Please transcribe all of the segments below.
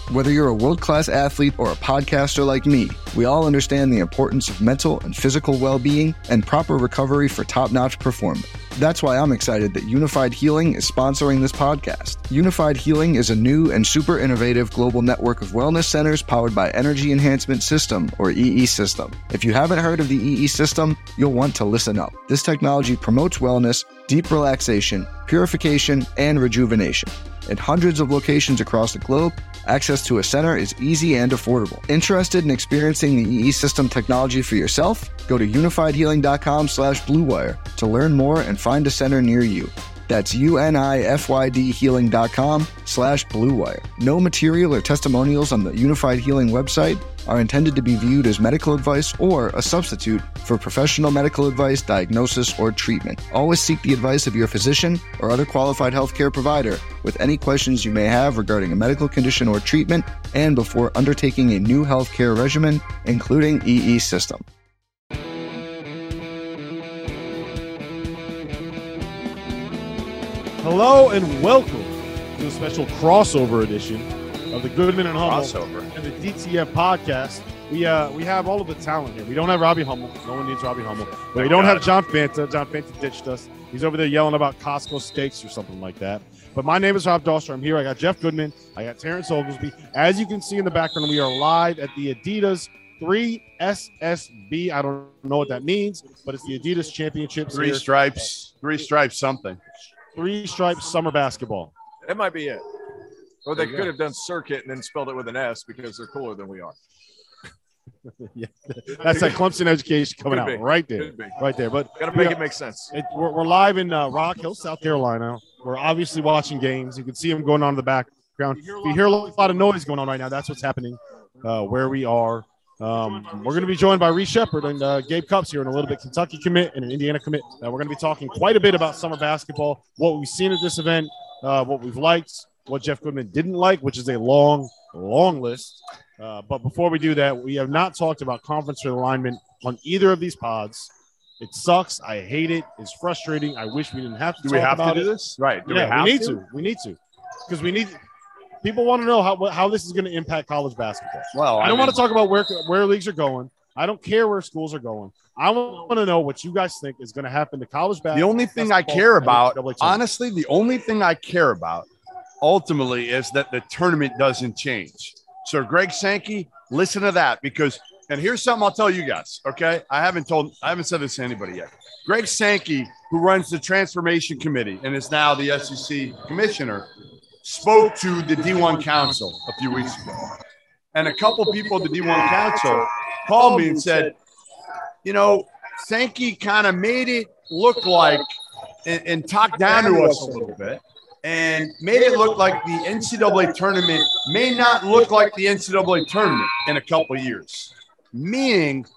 Whether you're a world-class athlete or a podcaster like me, we all understand the importance of mental and physical well-being and proper recovery for top-notch performance. That's why I'm excited that Unified Healing is sponsoring this podcast. Unified Healing is a new and super innovative global network of wellness centers powered by Energy Enhancement System, or EE System. If you haven't heard of the EE System, you'll want to listen up. This technology promotes wellness, deep relaxation, purification, and rejuvenation. In hundreds of locations across the globe, access to a center is easy and affordable. Interested in experiencing the EE System technology for yourself? Go to unifiedhealing.com/bluewire to learn more and find a center near you. That's unifydhealing.com/bluewire. No material or testimonials on the Unified Healing website are intended to be viewed as medical advice or a substitute for professional medical advice, diagnosis, or treatment. Always seek the advice of your physician or other qualified healthcare provider with any questions you may have regarding a medical condition or treatment and before undertaking a new healthcare regimen, including EE System. Hello and welcome to a special crossover edition of the Goodman and Hummel and the DTF podcast. We have all of the talent here. We don't have Robbie Hummel. No one needs Robbie Hummel. But we don't have John Fanta. John Fanta ditched us. He's over there yelling about Costco steaks or something like that. But my name is Rob Doster. I'm here. I got Jeff Goodman. I got Terrence Oglesby. As you can see in the background, we are live at the Adidas 3SSB. I don't know what that means, but it's the Adidas Championships. Three stripes something. Three stripes summer basketball. That might be it. Or they could have done circuit and then spelled it with an S because they're cooler than we are. Yeah, that's that Clemson education coming out right there. Right there. But got to make it make sense. We're live in Rock Hill, South Carolina. We're obviously watching games. You can see them going on in the background. If you hear a lot of noise going on right now, that's what's happening where we are. We're going to be joined by Reece Sheppard and Gabe Cupps here in a little bit, Kentucky commit and an Indiana commit. We're going to be talking quite a bit about summer basketball, what we've seen at this event, what we've liked, what Jeff Goodman didn't like, which is a long list. But before we do that, we have not talked about conference realignment on either of these pods. It sucks. I hate it. It's frustrating. I wish we didn't have to do talk about to do it. this? Right. We need to. We need to. Because we need – people want to know how this is going to impact college basketball. Well, I don't want to talk about where leagues are going. I don't care where schools are going. I want to know what you guys think is going to happen to college basketball. The only thing I care about, honestly, ultimately is that the tournament doesn't change. So Greg Sankey, listen to that because – and here's something I'll tell you guys, okay? I haven't said this to anybody yet. Greg Sankey, who runs the transformation committee and is now the SEC commissioner, spoke to the D1 Council a few weeks ago. And a couple people at the D1 Council called me and said, you know, Sankey kind of made it look like and talked down to us a little bit and made it look like the NCAA tournament may not look like the NCAA tournament in a couple of years. Meaning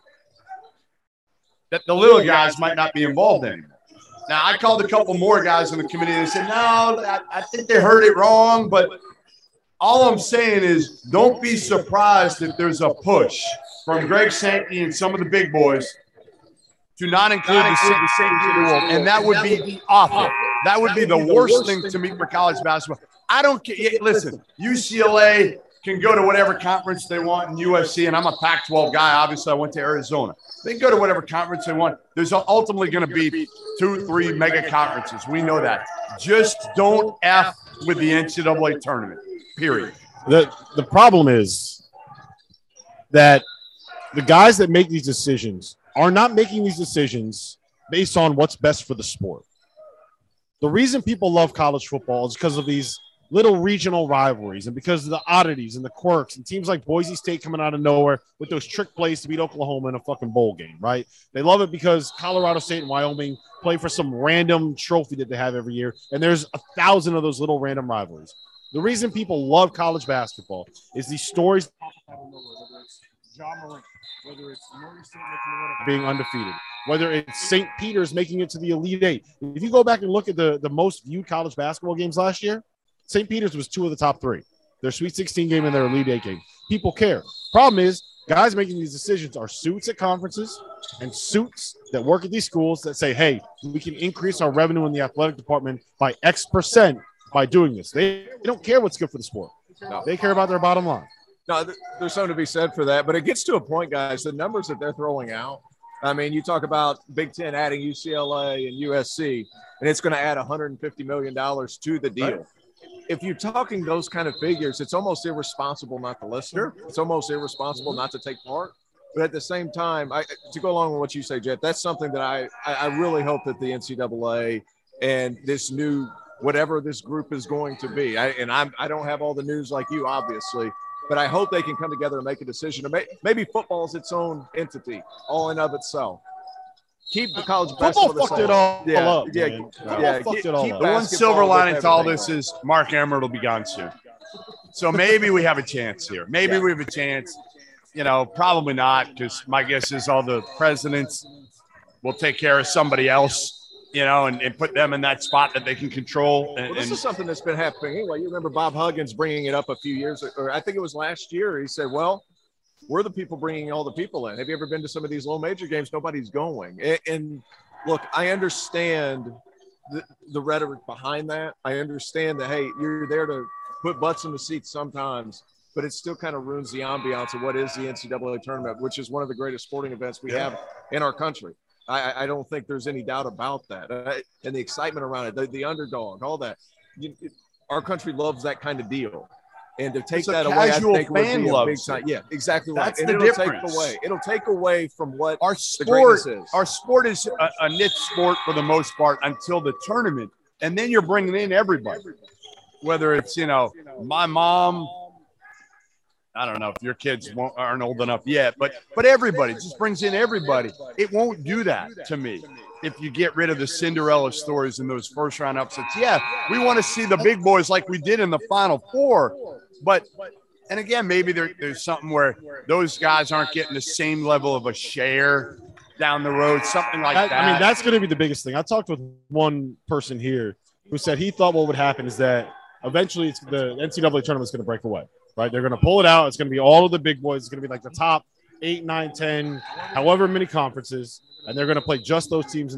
that the little guys might not be involved anymore. Now, I called a couple more guys on the committee and said, no, I think they heard it wrong. But all I'm saying is don't be surprised if there's a push from Greg Sankey and some of the big boys to not include the safety rule. And that would be awful. That would be the worst thing to me for college basketball. I don't care. Listen, UCLA can go to whatever conference they want in USC, and I'm a Pac-12 guy. Obviously, I went to Arizona. They can go to whatever conference they want. There's ultimately going to be 2-3 mega conferences. We know that. Just don't F with the NCAA tournament, period. The problem is that the guys that make these decisions are not making these decisions based on what's best for the sport. The reason people love college football is because of these little regional rivalries and because of the oddities and the quirks and teams like Boise State coming out of nowhere with those trick plays to beat Oklahoma in a fucking bowl game, right? They love it because Colorado State and Wyoming play for some random trophy that they have every year, and there's 1,000 of those little random rivalries. The reason people love college basketball is these stories, whether it's Ja Morant, whether it's Murray State being undefeated, whether it's St. Peter's making it to the Elite Eight. If you go back and look at the most viewed college basketball games last year, St. Peter's was 2 of the top 3. Their Sweet 16 game and their Elite Eight game. People care. Problem is, guys making these decisions are suits at conferences and suits that work at these schools that say, hey, we can increase our revenue in the athletic department by X% by doing this. They don't care what's good for the sport. No. They care about their bottom line. No, there's something to be said for that. But it gets to a point, guys, the numbers that they're throwing out. I mean, you talk about Big Ten adding UCLA and USC, and it's going to add $150 million to the deal. Right. If you're talking those kind of figures, it's almost irresponsible not to listen. Sure. It's almost irresponsible not to take part. But at the same time, to go along with what you say, Jeff, that's something that I really hope that the NCAA and this new whatever this group is going to be. I don't have all the news like you, obviously, but I hope they can come together and make a decision. Maybe football is its own entity, all in of itself. Keep the college basketball Football fucked it all up. Fucked it all up. The one silver lining to all this is Mark Emmert will be gone soon. So maybe we have a chance here. Maybe we have a chance. Probably not, because my guess is all the presidents will take care of somebody else, and put them in that spot that they can control. Well, this is something that's been happening anyway. You remember Bob Huggins bringing it up a few years ago, or I think it was last year. He said, well, we're the people bringing all the people in. Have you ever been to some of these low major games? Nobody's going. And look, I understand the rhetoric behind that. I understand that, hey, you're there to put butts in the seats sometimes, but it still kind of ruins the ambiance of what is the NCAA tournament, which is one of the greatest sporting events we have in our country. I don't think there's any doubt about that. And the excitement around it, the underdog, all that. Our country loves that kind of deal. And to take that away, I think would be a big time. Yeah, exactly right. That's the difference. It'll take away from what our sport is. Our sport is a niche sport for the most part until the tournament. And then you're bringing in everybody, whether it's, my mom, I don't know if your kids aren't old enough yet, but everybody just brings in everybody. It won't do that to me if you get rid of the Cinderella stories and those first round upsets. Yeah, we want to see the big boys like we did in the Final Four, and again, maybe there's something where those guys aren't getting the same level of a share down the road, something like that. I mean, that's going to be the biggest thing. I talked with one person here who said he thought what would happen is that eventually the NCAA tournament is going to break away. Right, they're going to pull it out. It's going to be all of the big boys. It's going to be like the top 8, 9, 10, however many conferences, and they're going to play just those teams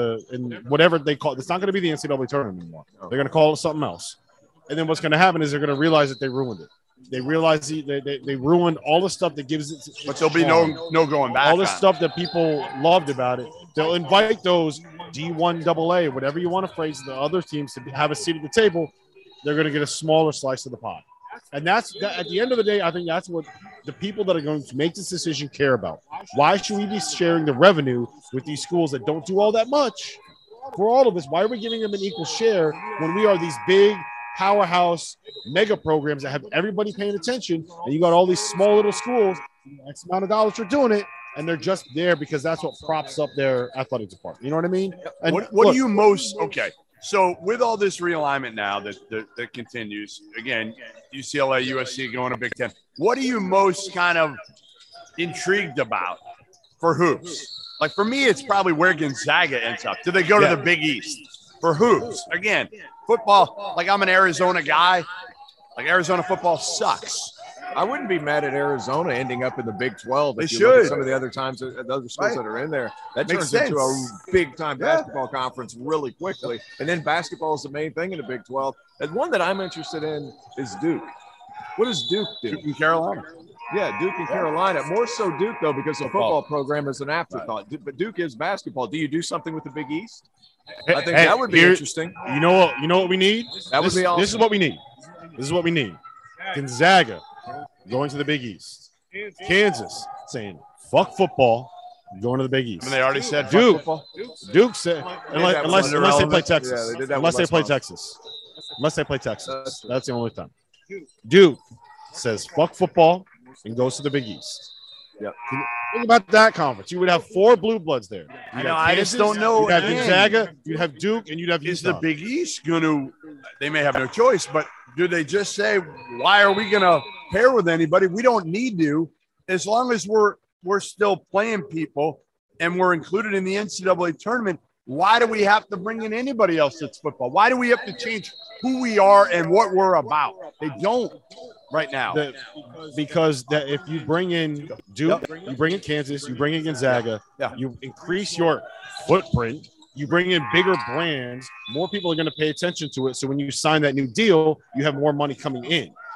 in whatever they call it. It's not going to be the NCAA tournament anymore. They're going to call it something else. And then what's going to happen is they're going to realize that they ruined it. They realize they ruined all the stuff that gives it. But there'll be no going back. All the stuff that people loved about it. They'll invite those D1 AA, whatever you want to phrase, the other teams to have a seat at the table. They're going to get a smaller slice of the pie. And that's at the end of the day, I think that's what the people that are going to make this decision care about. Why should we be sharing the revenue with these schools that don't do all that much for all of us? Why are we giving them an equal share when we are these big powerhouse mega programs that have everybody paying attention, and you got all these small little schools, X amount of dollars for doing it, and they're just there because that's what props up their athletic department. You know what I mean? And what do you most – okay. So with all this realignment now that continues, again, UCLA, USC going to Big Ten, what are you most kind of intrigued about for hoops? Like for me, it's probably where Gonzaga ends up. Do they go to the Big East? For hoops, again, football, like I'm an Arizona guy. Like Arizona football sucks. I wouldn't be mad at Arizona ending up in the Big 12. They if you should. Look at some of the other times, the other schools that are in there. That Makes turns into sense. a big-time basketball conference really quickly. And then basketball is the main thing in the Big 12. And one that I'm interested in is Duke. What does Duke do? Duke and Carolina. Yeah, Duke and Carolina. More so Duke, though, because the football program is an afterthought. Right. But Duke is basketball. Do you do something with the Big East? I think that would be interesting. You know what we need? That would be awesome. This is what we need. This is what we need. Gonzaga going to the Big East. Kansas saying, fuck football, going to the Big East. I mean, they already said Duke said, unless they play Texas. Yeah, unless they play Texas. Unless they play Texas. That's the only time. Duke says, fuck football and goes to the Big East. Yep. Think about that conference. You would have 4 blue bloods there. I know. I just don't know. You'd have Gonzaga, you'd have Duke, and you'd have Is Utah. the Big East going to – they may have no choice, but do they just say, why are we going to pair with anybody? We don't need to. As long as we're still playing people and we're included in the NCAA tournament, why do we have to bring in anybody else that's football? Why do we have to change who we are and what we're about? They don't right now. Because if you bring in Duke, you bring in Kansas, you bring in Gonzaga, you increase your footprint, you bring in bigger brands, more people are going to pay attention to it. So when you sign that new deal, you have more money coming in.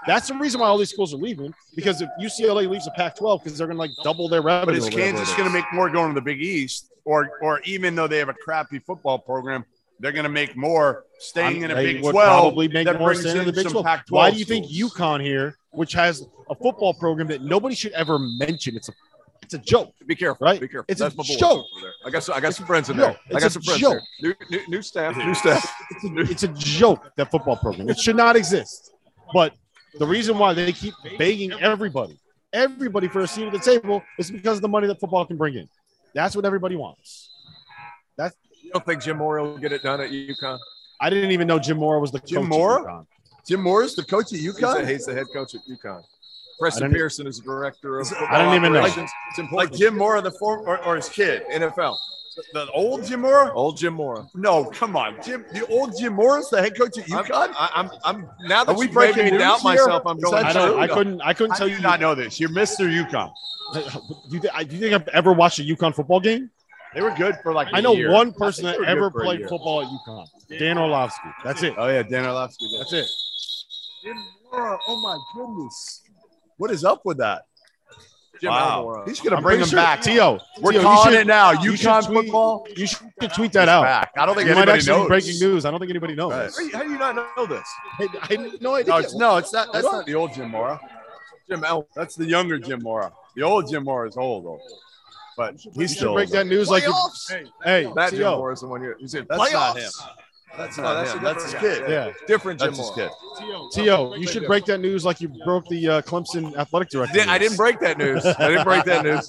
That's the reason why all these schools are leaving, because if UCLA leaves the Pac-12 because they're going to like double their revenue. But is Kansas going to make more going to the Big East, or even though they have a crappy football program, they're going to make more staying in a Big 12? Probably make that more brings staying in the Big 12. Pac-12 Why do you think schools. UConn here, which has a football program that nobody should ever mention, it's a joke. Be careful, Right? Be careful. It's a That's my boy joke. over there. I got some friends in joke. there. I It's got a some friends joke. there. New staff. New staff. It's a joke, that football program. It should not exist. But the reason why they keep begging everybody for a seat at the table is because of the money that football can bring in. That's what everybody wants. You don't think Jim Mora will get it done at UConn? I didn't even know Jim Mora was the coach. Jim Mora? At UConn. Jim Moore's the coach at UConn? He's the head coach at UConn. Preston Pearson is the director of football I don't even know. operations. It's important. Like Jim Mora, the former, or his kid? NFL. The old Jim Mora? Old Jim Mora. No, come on. The old Jim Mora's the head coach at UConn? I'm now that Are we you made breaking me news doubt here? myself, I'm Is going. that I true? couldn't How tell do you. you not know this? You're Mr. UConn. Do you think I've ever watched a UConn football game? They were good for like I know a year. one person I that think they were ever good for a played year. football at UConn. Dan Orlovsky. That's it. Oh, yeah, Dan Orlovsky. That's it. Jim Mora, oh my goodness. What is up with that? Jim Wow. Mora. He's going to I'm bring pretty him sure- back. Tio, We're Tio, calling you it now. you should UConn tweet- football. You should tweet that He's out. back. I don't think You might anybody actually knows. be breaking news. I don't think anybody knows. Right. How do you not know this? I had no idea. No, it's not. That's not the old Jim Mora. Jim L. That's the younger Jim Mora. The old Jim Mora is old. But You he's should still break old. that news like you. Hey, That Jim Tio. Mora is the one you said. That's Playoffs. not him. That's No, not that's him. a That's his different kid. Yeah, Different Jim That's his Mora. kid. Tio, you should break that news like you broke the Clemson athletic director. I didn't break that news. I didn't break that news.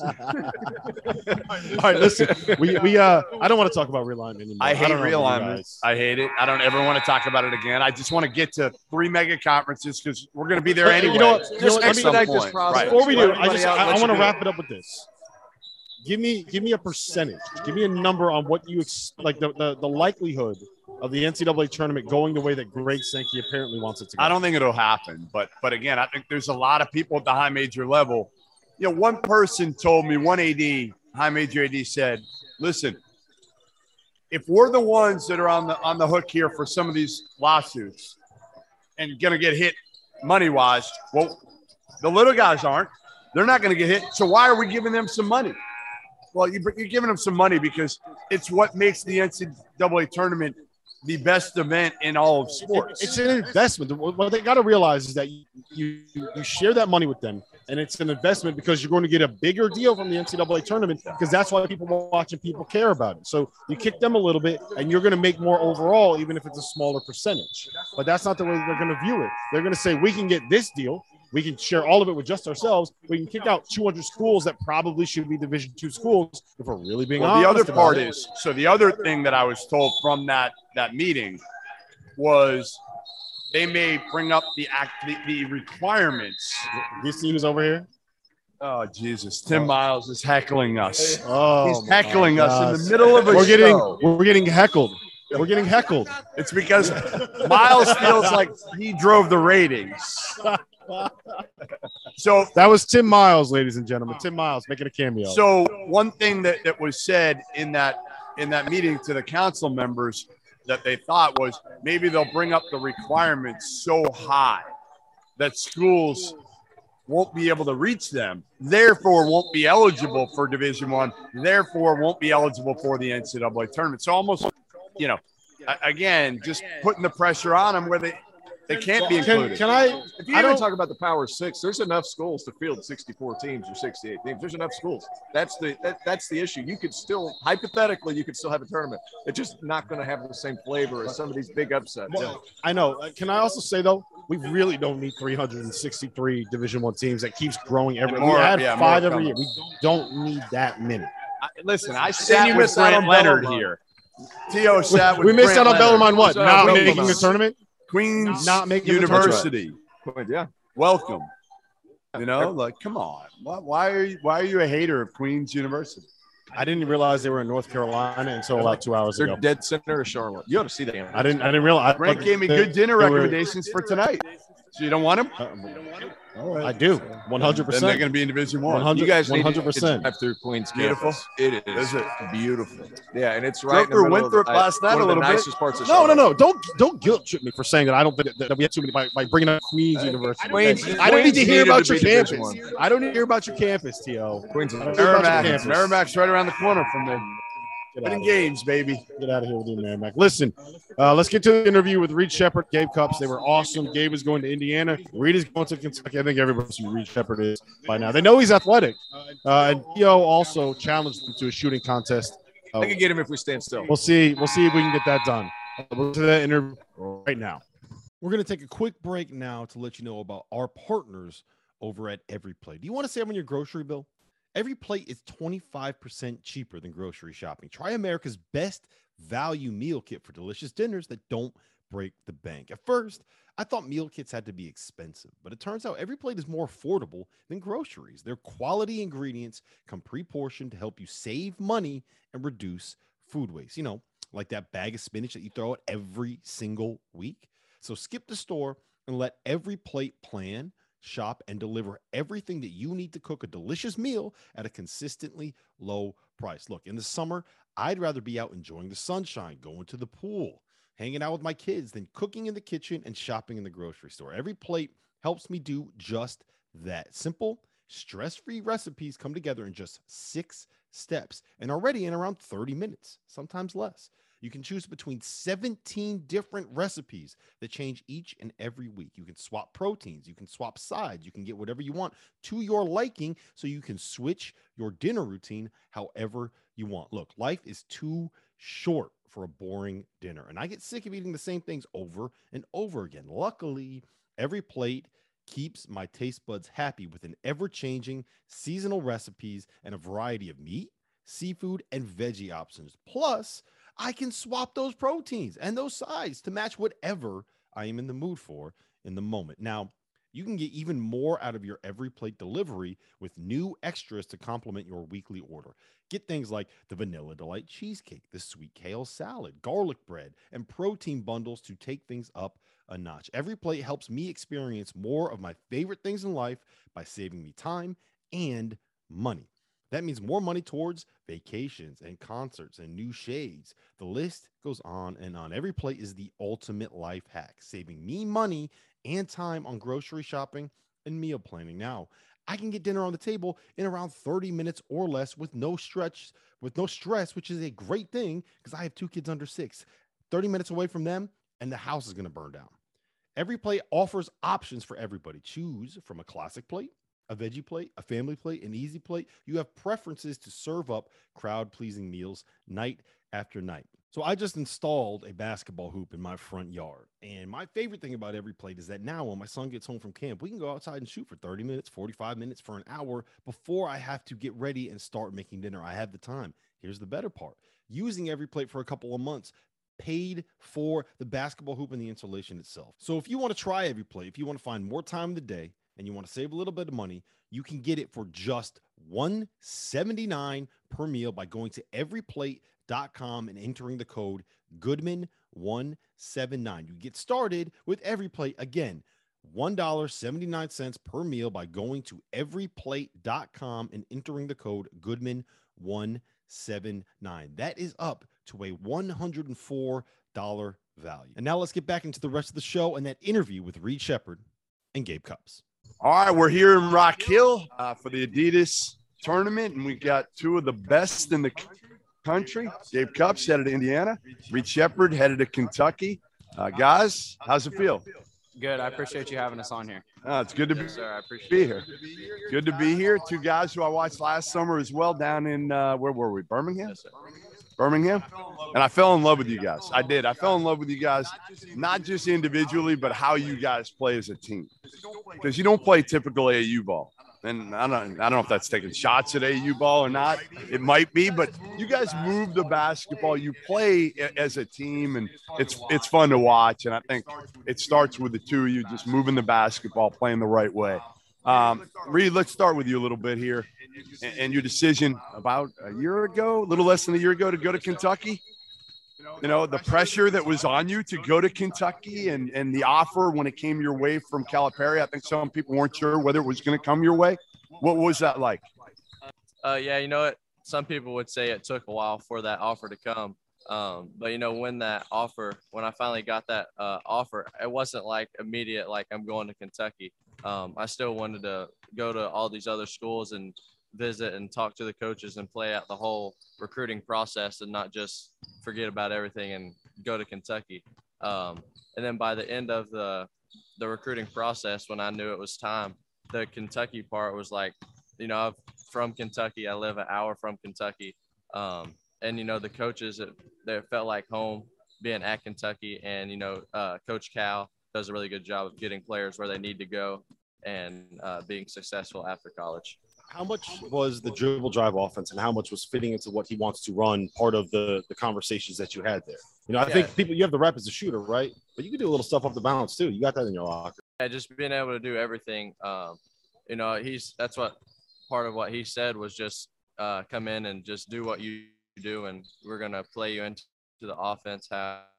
All right, listen. I don't want to talk about realignment anymore. I hate don't know about you realignment. guys. I hate it. I don't ever want to talk about it again. I just want to get to 3 mega conferences because we're going to be there anyway. You know what? Just let me- expedite some this point. process. Right. Before we do, Everybody out, I let want you to do wrap it up with this. Give me a percentage. Give me a number on what you like the likelihood of the NCAA tournament going the way that Greg Sankey apparently wants it to go. I don't think it'll happen. But again, I think there's a lot of people at the high major level. You know, one person told me, one AD, high major AD said, listen, if we're the ones that are on the hook here for some of these lawsuits and going to get hit money-wise, well, the little guys aren't. They're not going to get hit. So why are we giving them some money? Well, you're giving them some money because it's what makes the NCAA tournament the best event in all of sports. It's an investment. What they got to realize is that you share that money with them, and it's an investment because you're going to get a bigger deal from the NCAA tournament because that's why people watch and people care about it. So you kick them a little bit, and you're going to make more overall, even if it's a smaller percentage. But that's not the way they're going to view it. They're going to say, we can get this deal. We can share all of it with just ourselves. We can kick out 200 schools that probably should be Division II schools if we're really being honest. The other about part it. is, so the other thing that I was told from that meeting was they may bring up the requirements. You see who's over here? Oh, Jesus. Tim Miles is heckling us. Oh, He's heckling us in gosh. the middle of a show. We're getting heckled. We're getting heckled. It's because Miles feels like he drove the ratings. So That was Tim Miles, ladies and gentlemen. Tim Miles making a cameo. So one thing that was said in that meeting to the council members that they thought was maybe they'll bring up the requirements so high that schools won't be able to reach them, therefore won't be eligible for Division I, therefore won't be eligible for the NCAA tournament. So almost, you know, again, just putting the pressure on them where they can't be included. Can I? If you I even don't talk about the Power Six, there's enough schools to field 64 teams or 68 teams. There's enough schools. That's the issue. You could still, hypothetically, you could still have a tournament. It's just not going to have the same flavor as some of these big upsets. Well, I know. Can I also say though, we really don't need 363 Division I teams. That keeps growing every. More, we had yeah, 5 more every year. coming. We don't need that many. Listen, I you sat with missed out Grant on Leonard Bellarmine. here. T.O. sat with We missed Grant out on Leonard. Bellarmine. What? Missed out on Not Bellarmine. making the tournament. Queens Not making the tournament. University. Yeah. Welcome. You know, like, come on. Why are you a hater of Queens University? I didn't realize they were in North Carolina until about 2 hours They're ago. dead center of Charlotte. You ought to see that. I didn't realize. Grant gave me they- good dinner they were- recommendations for tonight. So you don't want them? I do. 100%. Then they're going to be in Division One. 100. You guys need 100%. to drive through Queens Beautiful. campus. It is. Is it? Beautiful. Yeah, and it's right in the Joker middle went of through it last night one a of the little bit. nicest parts of No. Charlotte. Don't guilt trip me for saying that I don't think that we had too many by bringing up Queens University. Queens- I don't need to Queens hear needed about to your be Division campus. one. I don't need to hear about your campus, T.O. Queens is I don't need to hear about your Merrimack. campus. Merrimack's right around the corner from me. Get Winning out of here. games, baby. Get out of here with you, Merrimack. Listen, let's get to the interview with Reed Sheppard, Gabe Cupps. They were awesome. Gabe is going to Indiana. Reed is going to Kentucky. I think everybody knows who Reed Sheppard is by now. They know he's athletic. And T.O. also challenged him to a shooting contest. I could get him if we stand still. We'll see. We'll see if we can get that done. We'll to that interview right now. We're going to take a quick break now to let you know about our partners over at Every Plate. Do you want to save on your grocery bill? Every Plate is 25% cheaper than grocery shopping. Try America's best value meal kit for delicious dinners that don't break the bank. At first, I thought meal kits had to be expensive, but it turns out Every Plate is more affordable than groceries. Their quality ingredients come pre-portioned to help you save money and reduce food waste. You know, like that bag of spinach that you throw out every single week. So skip the store and let Every Plate plan, shop, and deliver everything that you need to cook a delicious meal at a consistently low price. Look, in the summer, I'd rather be out enjoying the sunshine, going to the pool, hanging out with my kids than cooking in the kitchen and shopping in the grocery store. Every Plate helps me do just that. Simple, stress-free recipes come together in just 6 steps and are ready in around 30 minutes, sometimes less. You can choose between 17 different recipes that change each and every week. You can swap proteins, you can swap sides, you can get whatever you want to your liking so you can switch your dinner routine however you want. Look, life is too short for a boring dinner, and I get sick of eating the same things over and over again. Luckily, Every Plate keeps my taste buds happy with an ever-changing seasonal recipes and a variety of meat, seafood, and veggie options. Plus, I can swap those proteins and those sides to match whatever I am in the mood for in the moment. Now, you can get even more out of your Every Plate delivery with new extras to complement your weekly order. Get things like the Vanilla Delight Cheesecake, the Sweet Kale Salad, garlic bread, and protein bundles to take things up a notch. Every Plate helps me experience more of my favorite things in life by saving me time and money. That means more money towards vacations and concerts and new shades. The list goes on and on. Every Plate is the ultimate life hack, saving me money and time on grocery shopping and meal planning. Now, I can get dinner on the table in around 30 minutes or less with no stress, which is a great thing because I have 2 kids under 6. 30 minutes away from them and the house is going to burn down. Every Plate offers options for everybody. Choose from a classic plate, a veggie plate, a family plate, an easy plate. You have preferences to serve up crowd-pleasing meals night after night. So I just installed a basketball hoop in my front yard. And my favorite thing about Every Plate is that now when my son gets home from camp, we can go outside and shoot for 30 minutes, 45 minutes, for an hour before I have to get ready and start making dinner. I have the time. Here's the better part. Using Every Plate for a couple of months paid for the basketball hoop and the installation itself. So if you want to try Every Plate, if you want to find more time in the day, and you want to save a little bit of money, you can get it for just $179 per meal by going to everyplate.com and entering the code Goodman179. You get started with Every Plate. Again, $1.79 per meal by going to everyplate.com and entering the code Goodman179. That is up to a $104 value. And now let's get back into the rest of the show and that interview with Reed Sheppard and Gabe Cupps. All right, we're here in Rock Hill for the Adidas tournament, and we got 2 of the best in the country. Gabe Cupps headed to Indiana. Reed Sheppard headed to Kentucky. Guys, how's it feel? Good. I appreciate you having us on here. It's good to Yes, sir. I appreciate be it. here. Good to be here. 2 guys who I watched last summer as well down in, where were we, Birmingham? Yes, sir. Birmingham. And I fell in love with you guys. I did. I fell in love with you guys, not just individually, but how you guys play as a team. Because you don't play typical AAU ball. And I don't know if that's taking shots at AAU ball or not. It might be, but you guys move the basketball. You play as a team, and it's fun to watch. And I think it starts with the 2 of you just moving the basketball, playing the right way. Reed, let's start with you a little bit here and your decision about a year ago, a little less than a year ago, to go to Kentucky. you know, the pressure that was on you to go to Kentucky and the offer when it came your way from Calipari? I think some people weren't sure whether it was going to come your way. What was that like? Yeah, you know what? Some people would say it took a while for that offer to come. But, you know, when I finally got that offer, it wasn't like immediate, like I'm going to Kentucky. I still wanted to go to all these other schools and visit and talk to the coaches and play out the whole recruiting process and not just forget about everything and go to Kentucky. And then by the end of the recruiting process, when I knew it was time, the Kentucky part was like, you know, I'm from Kentucky. I live an hour from Kentucky. And, you know, the coaches, they felt like home being at Kentucky. And, you know, Coach Cal does a really good job of getting players where they need to go and being successful after college. How much was the dribble drive offense and how much was fitting into what he wants to run part of the conversations that you had there? You know, I think you have the rep as a shooter, right? But you can do a little stuff off the balance too. You got that in your locker. Yeah, just being able to do everything. You know, that's what part of what he said was just come in and just do what you do, and we're going to play you into the offense,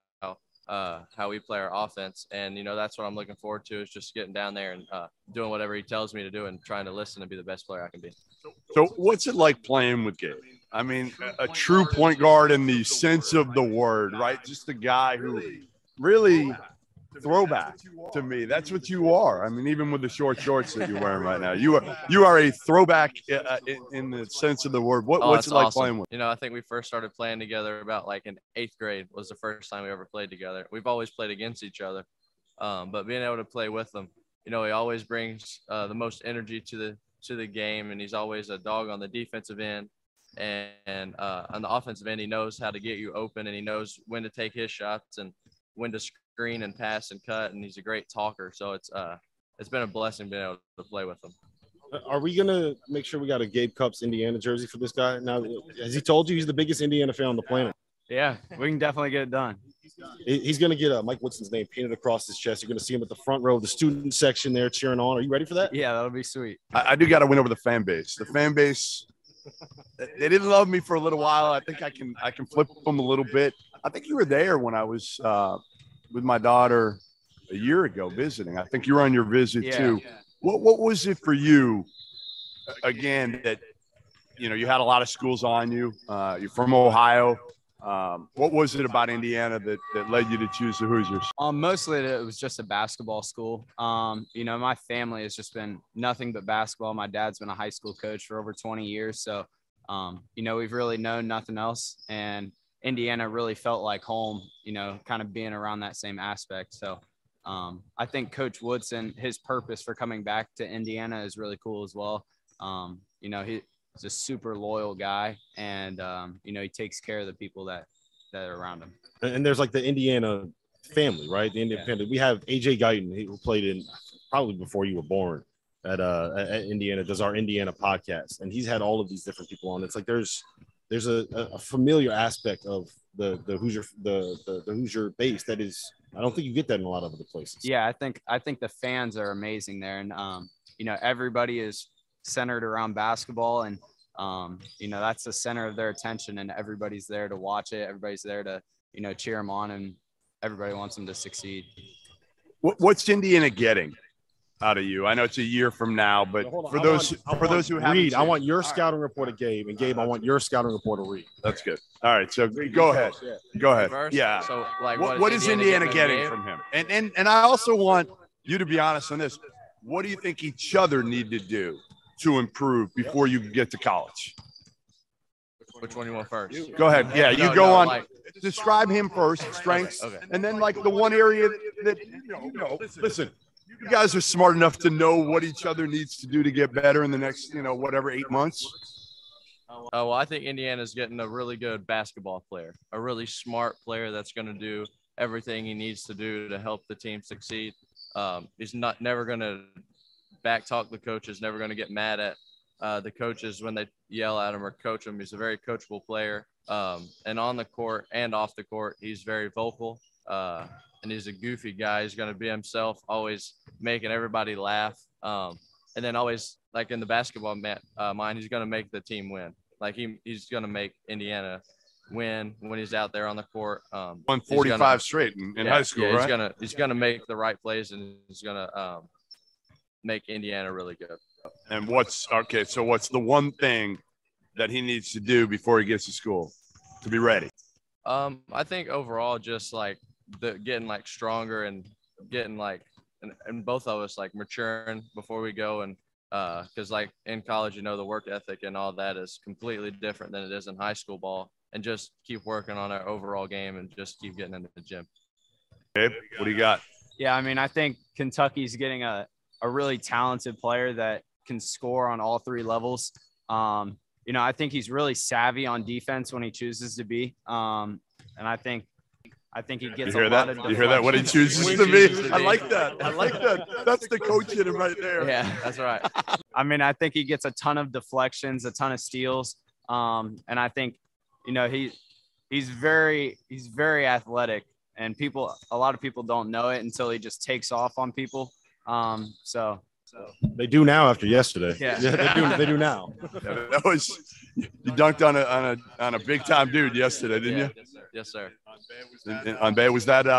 how we play our offense. And, you know, that's what I'm looking forward to, is just getting down there and doing whatever he tells me to do and trying to listen and be the best player I can be. So what's it like playing with Gabe? I mean, a true point guard in the sense of the word, right? Just a guy who really throwback to me. That's what you are. I mean, even with the short shorts that you're wearing right now, you are a throwback in the sense of the word. What's it like playing with? You know, I think we first started playing together about like in 8th grade was the first time we ever played together. We've always played against each other, but being able to play with him, you know, he always brings the most energy to the game, and he's always a dog on the defensive end. And on the offensive end, he knows how to get you open, and he knows when to take his shots and when to screen and pass and cut. And he's a great talker. So it's been a blessing being able to play with him. Are we going to make sure we got a Gabe Cupps Indiana jersey for this guy? Now, has he told you he's the biggest Indiana fan on the planet? Yeah, we can definitely get it done. He's going to get Mike Woodson's name painted across his chest. You're going to see him at the front row of the student section there cheering on. Are you ready for that? Yeah, that'll be sweet. I do got to win over the fan base. The fan base, they didn't love me for a little while. I think I can flip them a little bit. I think you were there when I was with my daughter a year ago visiting. I think you were on your visit too. Yeah. What was it for you, again, that, you know, you had a lot of schools on you. You're from Ohio. What was it about Indiana that led you to choose the Hoosiers? Mostly it was just a basketball school. You know, my family has just been nothing but basketball. My dad's been a high school coach for over 20 years. So, you know, we've really known nothing else. And Indiana really felt like home, you know, kind of being around that same aspect. So I think Coach Woodson, his purpose for coming back to Indiana is really cool as well. You know, he's a super loyal guy, and, you know, he takes care of the people that are around him. And there's like the Indiana family, right? The Indiana family. We have AJ Guyton, who played in probably before you were born at Indiana, does our Indiana podcast. And he's had all of these different people on. It's like there's a familiar aspect of the Hoosier the Hoosier base that is, I don't think you get that in a lot of other places. Yeah, I think the fans are amazing there, and you know, everybody is centered around basketball, and you know, that's the center of their attention, and everybody's there to watch it. Everybody's there to, you know, cheer them on, and everybody wants them to succeed. What's Indiana getting out of you? I know it's a year from now, but for those who haven't Reed, I want your scouting report of Gabe, and Gabe, I want your scouting report of Reed. That's good. All right, so go ahead. Go ahead. First, yeah. So, like, what is Indiana getting from him? And I also want you to be honest on this. What do you think each other need to do to improve before you get to college? Which one you want first? Go ahead. Yeah, you go on. Like, describe him first, strengths, okay. And then like the one area that you know. Listen, you guys are smart enough to know what each other needs to do to get better in the next, you know, whatever 8 months. Well, I think Indiana's getting a really good basketball player, a really smart player that's going to do everything he needs to do to help the team succeed. He's never going to backtalk the coaches, never going to get mad at the coaches when they yell at him or coach him. He's a very coachable player. And on the court and off the court, he's very vocal. And he's a goofy guy. He's going to be himself, always making everybody laugh. And then always, like in the basketball mind, he's going to make the team win. Like he's going to make Indiana win when he's out there on the court. Won 45 straight in high school, yeah, right? He's gonna make the right plays, and he's gonna make Indiana really good. And what's the one thing that he needs to do before he gets to school to be ready? I think overall, just like getting like stronger and getting like, and both of us like maturing before we go. And because like in college, you know, the work ethic and all that is completely different than it is in high school ball, and just keep working on our overall game and just keep getting into the gym. Babe, what do you got? Yeah, I mean, I think Kentucky's getting a really talented player that can score on all three levels. You know, I think he's really savvy on defense when he chooses to be. And I think he gets a lot of. You hear that? What he chooses to be. I like that. I like that. That's the coach in him right there. Yeah, that's right. I mean, I think he gets a ton of deflections, a ton of steals. And I think, you know, he's very athletic, and a lot of people don't know it until he just takes off on people. So they do now after yesterday. Yeah, they do now. That was, you dunked on a big time dude yesterday, didn't you? Yes, sir. On Bay, was that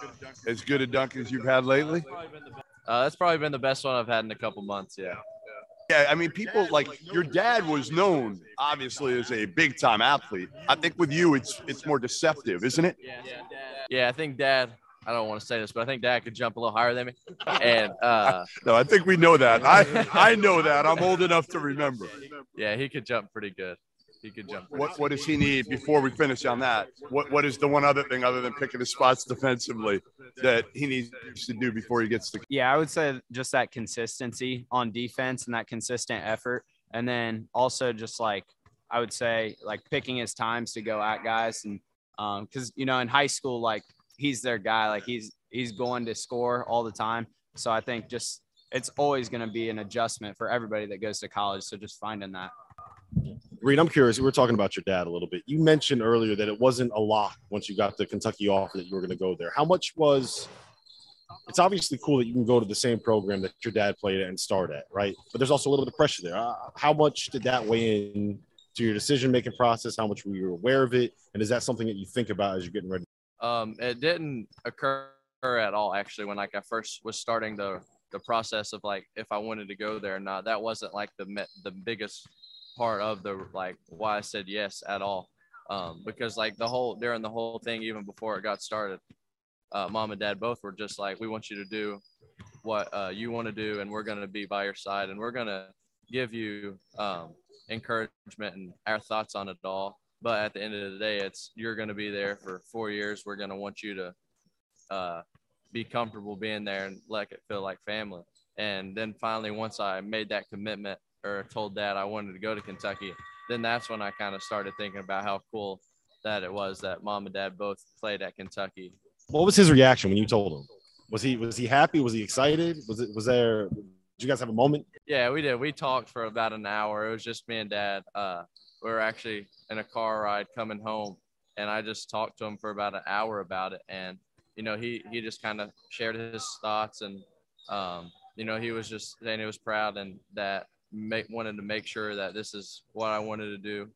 as good a dunk as you've had lately? That's probably been the best one I've had in a couple months. Yeah. Yeah, I mean, people like your dad was known obviously as a big time athlete. I think with you, it's more deceptive, isn't it? Yeah, I think Dad. I don't want to say this, but I think Dad could jump a little higher than me. And no, I think we know that. I know that. I'm old enough to remember. Yeah, he could jump pretty good. He could jump. What does he need before we finish on that? What is the one other thing other than picking his spots defensively that he needs to do before he gets to? Yeah, I would say just that consistency on defense and that consistent effort. And then also just like, I would say like picking his times to go at guys. And because, you know, in high school, like he's their guy, like he's going to score all the time. So I think just it's always going to be an adjustment for everybody that goes to college. So just finding that. Reed, I'm curious. We were talking about your dad a little bit. You mentioned earlier that it wasn't a lock once you got the Kentucky offer that you were going to go there. How much was – it's obviously cool that you can go to the same program that your dad played at and start at, right? But there's also a little bit of pressure there. How much did that weigh in to your decision-making process? How much were you aware of it? And is that something that you think about as you're getting ready? It didn't occur at all, actually, when like I first was starting the process of like if I wanted to go there or not. That wasn't like the biggest – part of the like why I said yes at all, because like during the whole thing, even before it got started, Mom and Dad both were just like, we want you to do what you want to do, and we're going to be by your side, and we're going to give you encouragement and our thoughts on it all. But at the end of the day, you're going to be there for 4 years. We're going to want you to be comfortable being there and let it feel like family. And then finally, once I made that commitment or told Dad I wanted to go to Kentucky, then that's when I kind of started thinking about how cool that it was that Mom and Dad both played at Kentucky. What was his reaction when you told him? Was he happy? Was he excited? Did you guys have a moment? Yeah, we did. We talked for about an hour. It was just me and Dad. We were actually in a car ride coming home, and I just talked to him for about an hour about it. And, you know, he just kind of shared his thoughts, and, you know, he was just saying he was proud and that wanted to make sure that this is what I wanted to do.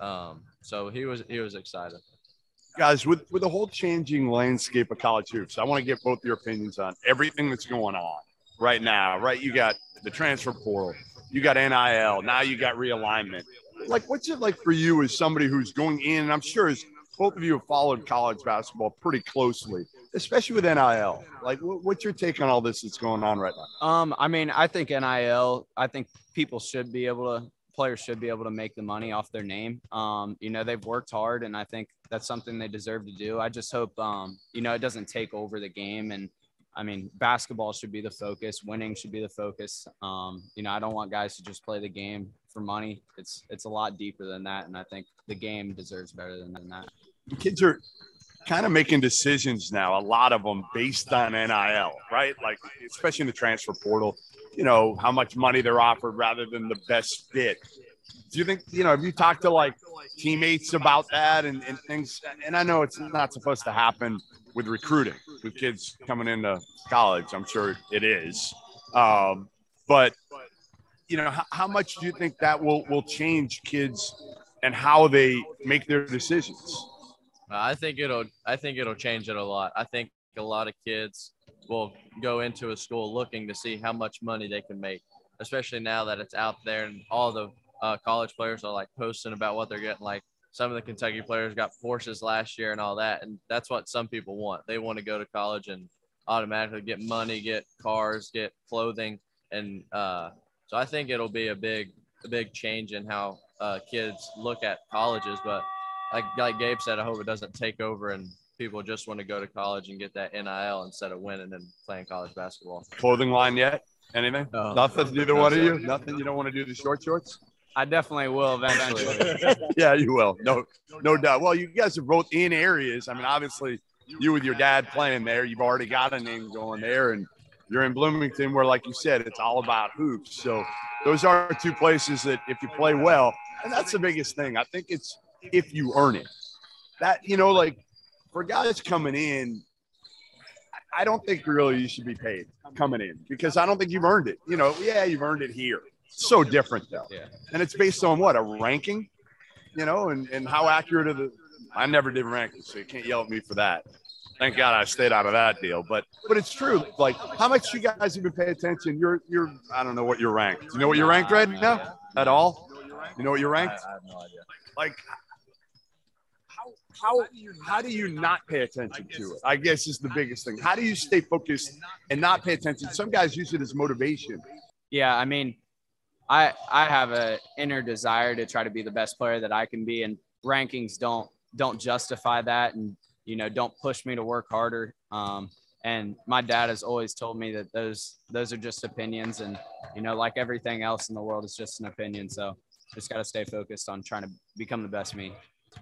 So he was excited. Guys, with the whole changing landscape of college hoops, I want to get both your opinions on everything that's going on right now, right? You got the transfer portal, you got NIL, now you got realignment. Like, what's it like for you as somebody who's going in, and I'm sure as both of you have followed college basketball pretty closely, especially with NIL. Like, what's your take on all this that's going on right now? I mean, I think NIL, I think players should be able to make the money off their name. You know, they've worked hard, and I think that's something they deserve to do. I just hope, you know, it doesn't take over the game. And I mean, basketball should be the focus. Winning should be the focus. You know, I don't want guys to just play the game for money. It's a lot deeper than that. And I think the game deserves better than that. Kids are kind of making decisions now, a lot of them based on NIL, right? Like, especially in the transfer portal, you know, how much money they're offered rather than the best fit. Do you think, you know, have you talked to like teammates about that and things? And I know it's not supposed to happen with recruiting, with kids coming into college. I'm sure it is. But, you know, how much do you think that will change kids and how they make their decisions? I think it'll change it a lot. I think a lot of kids will go into a school looking to see how much money they can make, especially now that it's out there and all the college players are like posting about what they're getting. Like some of the Kentucky players got Porsches last year and all that, and that's what some people want. They want to go to college and automatically get money, get cars, get clothing, and so I think it'll be a big change in how kids look at colleges. But like Gabe said, I hope it doesn't take over and people just want to go to college and get that NIL instead of winning and playing college basketball. Clothing line yet? Anything? Nothing. Neither one of you. Nothing. You don't want to do the short shorts? I definitely will eventually. Yeah, you will. No doubt. Well, you guys are both in areas. I mean, obviously, you with your dad playing there, you've already got a name going there, and you're in Bloomington where, like you said, it's all about hoops. So those are two places that if you play well, and that's the biggest thing. I think it's if you earn it. That, like for guys coming in, I don't think really you should be paid coming in because I don't think you've earned it. You've earned it here. It's so different though. Yeah. And it's based on what? A ranking, and how accurate are I never did rankings, so you can't yell at me for that. Thank God I stayed out of that deal. But it's true. Like, how much you guys even pay attention? You're I don't know what you're ranked. Do you know what you're ranked right now? At all? You know what you're ranked? I have no idea. Like, how do you not pay attention to it? I guess is the biggest thing. How do you stay focused and not pay attention? Some guys use it as motivation. Yeah, I mean, I have an inner desire to try to be the best player that I can be, and rankings don't justify that, and don't push me to work harder. And my dad has always told me that those are just opinions, and like everything else in the world, it's just an opinion. So just got to stay focused on trying to become the best me.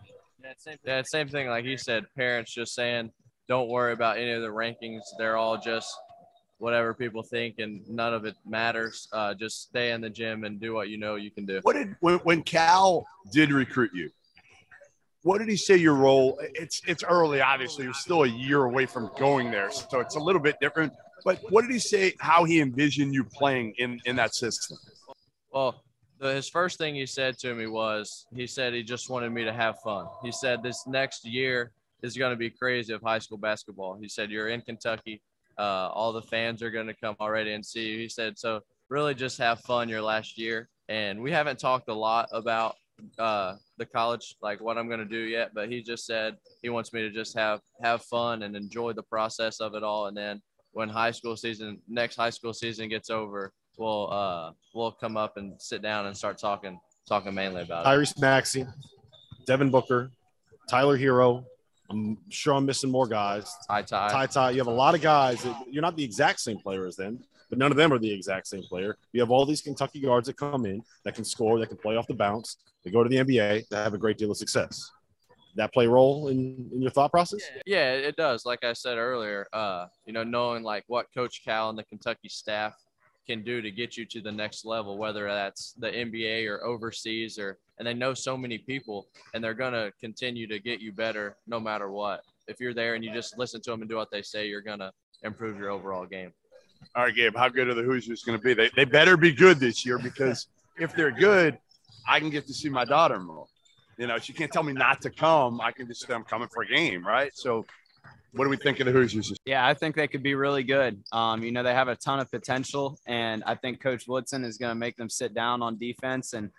Yeah, same thing. Like you said, parents just saying, don't worry about any of the rankings. They're all just whatever people think, and none of it matters. Just stay in the gym and do what you can do. When Cal did recruit you, what did he say your role? It's early, obviously. You're still a year away from going there, so it's a little bit different. But what did he say how he envisioned you playing in that system? Well, his first thing he said to me was, he said he just wanted me to have fun. He said this next year is going to be crazy of high school basketball. He said, you're in Kentucky. All the fans are going to come already and see you. He said, so really just have fun your last year. And we haven't talked a lot about the college, like what I'm going to do yet, but he just said he wants me to just have fun and enjoy the process of it all. And then when next high school season gets over, we'll come up and sit down and start talking mainly about it. Tyrese Maxey, Devin Booker, Tyler Hero. I'm sure I'm missing more guys. Ty. You have a lot of guys. You're not the exact same player as them, but none of them are the exact same player. You have all these Kentucky guards that come in, that can score, that can play off the bounce. They go to the NBA, that have a great deal of success. That play a role in your thought process? Yeah, it does. Like I said earlier, knowing like what Coach Cal and the Kentucky staff can do to get you to the next level, whether that's the NBA or overseas, and they know so many people, and they're going to continue to get you better no matter what. If you're there and you just listen to them and do what they say, you're going to improve your overall game. All right, Gabe, how good are the Hoosiers going to be? They better be good this year, because if they're good, I can get to see my daughter more. She can't tell me not to come. I can just say I'm coming for a game, right? So what do we think of the Hoosiers? Yeah, I think they could be really good. They have a ton of potential, and I think Coach Woodson is going to make them sit down on defense. And,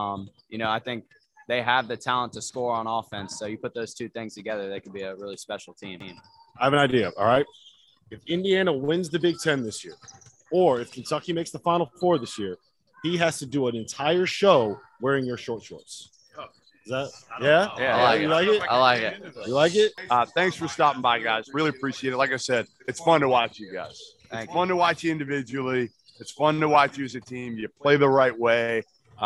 I think they have the talent to score on offense. So you put those two things together, they could be a really special team. I have an idea, all right? If Indiana wins the Big Ten this year, or if Kentucky makes the Final Four this year, he has to do an entire show wearing your short shorts. Is that – yeah? Yeah, I like it. I like it. You like it? Thanks for stopping by, guys. Really appreciate it. Like I said, it's fun to watch you guys. It's fun to watch you individually. It's fun to watch you as a team. You play the right way.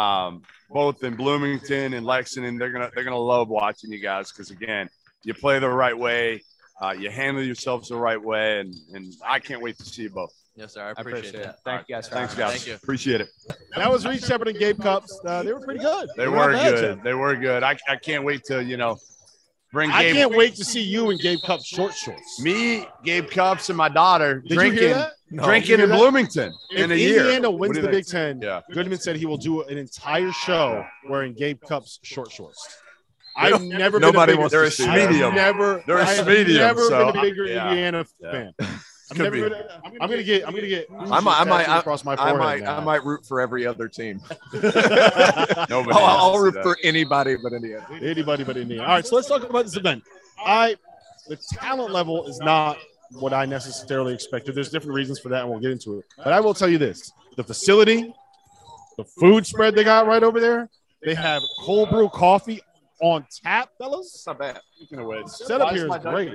Both in Bloomington and Lexington, they're gonna love watching you guys because, again, you play the right way. You handle yourselves the right way, and I can't wait to see you both. Yes, sir. I appreciate it. Thank you guys. Thanks, guys. Thank you. Appreciate it. And that was Reed Shepherd and Gabe Cupps. They were pretty good. They were good. They were good. I can't wait to, bring Gabe. I can't wait to see you and Gabe Cupps short shorts. Me, Gabe Cupps, and my daughter Did you hear that? drinking in Bloomington in a year. Indiana What wins do the you Big think? Ten, Yeah. Goodman said he will do an entire show wearing Gabe Cup's short shorts. I've never Nobody been a wants bigger, to see I've medium. never, They're a I've medium, never so been a bigger yeah. Indiana Yeah. fan. I've Could never be. been, I'm gonna get I might, across my forehead I now. might root for every other team. Nobody I'll wants to root see for anybody but Indiana. Anybody but Indiana. All right, so let's talk about this event. The talent level is not what I necessarily expected. There's different reasons for that, and we'll get into it. But I will tell you this: the facility, the food spread they got right over there. They have cold brew coffee on tap, fellas. It's not bad. Speaking of which, setup here is great.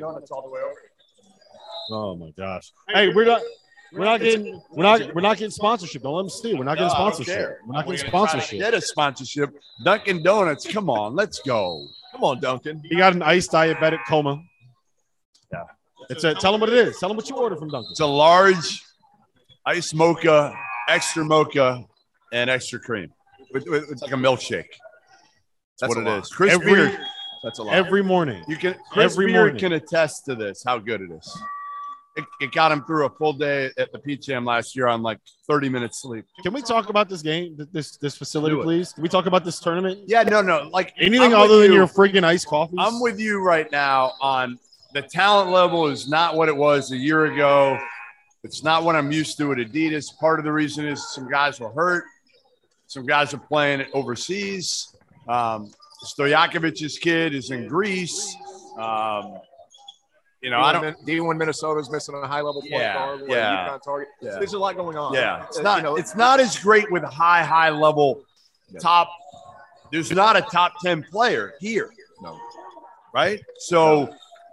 Oh my gosh! Hey, we're not getting sponsorship. Don't let them steal. We're not getting sponsorship. We're not getting sponsorship. Get a sponsorship. Dunkin' Donuts. Come on, let's go. Come on, Duncan. He got an iced diabetic coma. Yeah. Tell them what it is. Tell them what you ordered from Dunkin'. It's a large iced mocha, extra mocha, and extra cream. It's like a milkshake. That's what it is. Chris Beard. That's a lot. Every morning. Chris Every Beard morning. can attest to this. How good it is. It got him through a full day at the Peach Jam last year on like 30 minutes sleep. Can we talk about this game, this facility, Do it. please? Can we talk about this tournament? Yeah, no. Like Anything I'm other with than you. your freaking iced coffees? I'm with you right now on the talent level is not what it was a year ago. It's not what I'm used to at Adidas. Part of the reason is some guys were hurt. Some guys are playing overseas. Stojakovic's kid is in Greece. D1 Minnesota's missing a high-level point guard. Yeah. UConn target. Yeah. There's a lot going on. Yeah, it's not as great with high level top. There's not a top 10 player here. No. Right? So,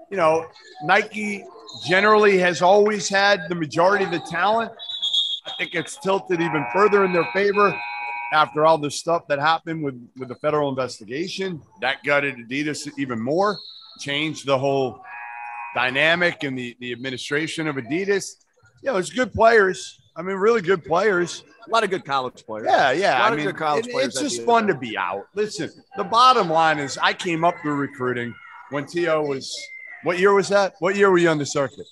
Nike generally has always had the majority of the talent. I think it's tilted even further in their favor after all the stuff that happened with the federal investigation. That gutted Adidas even more, changed the whole dynamic and the administration of Adidas. Yeah, there's good players. I mean, really good players. A lot of good college players. Yeah. A lot I of mean, good college players it's at just the fun end. to be out. Listen, the bottom line is I came up through recruiting when T.O. was – what year was that? What year were you on the circuit?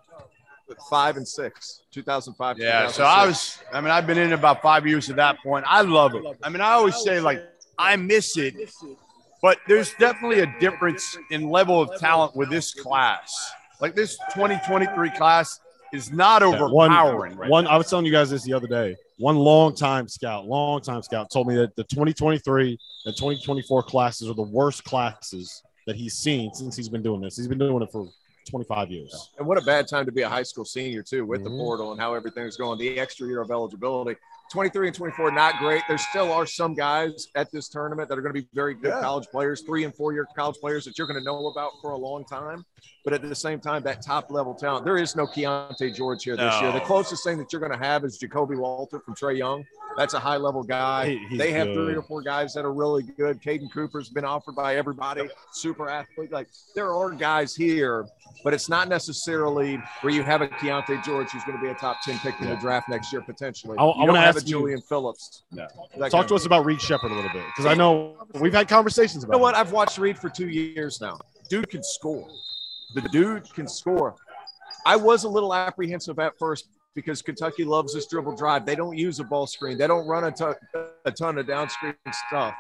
5 and 6, 2005. Yeah, 2006. so I've been in about 5 years at that point. I love it. I mean, I always say, like, I miss it, but there's definitely a difference in level of talent with this class. Like, this 2023 class is not overpowering. I was telling you guys this the other day. One long-time scout told me that the 2023 and 2024 classes are the worst classes that he's seen since he's been doing this. He's been doing it for 25 years. And what a bad time to be a high school senior, too, with the portal and how everything's going. The extra year of eligibility. 23 and 24, not great. There still are some guys at this tournament that are going to be very good college players, 3 and 4 year college players that you're going to know about for a long time. But at the same time, that top level talent, there is no Keontae George here this year. The closest thing that you're going to have is Jacoby Walter from Trae Young. That's a high level guy. They have good. 3 or 4 guys that are really good. Caden Cooper's been offered by everybody, super athlete. Like, there are guys here, but it's not necessarily where you have a Keontae George who's going to be a top 10 pick in the draft next year potentially. I want to have ask a Julian Phillips. No. Talk to us about Reed Shepherd a little bit, because I know we've had conversations about You know what? him. I've watched Reed for 2 years now. Dude can score. The dude can score. I was a little apprehensive at first because Kentucky loves this dribble drive. They don't use a ball screen. They don't run a ton of down screen stuff.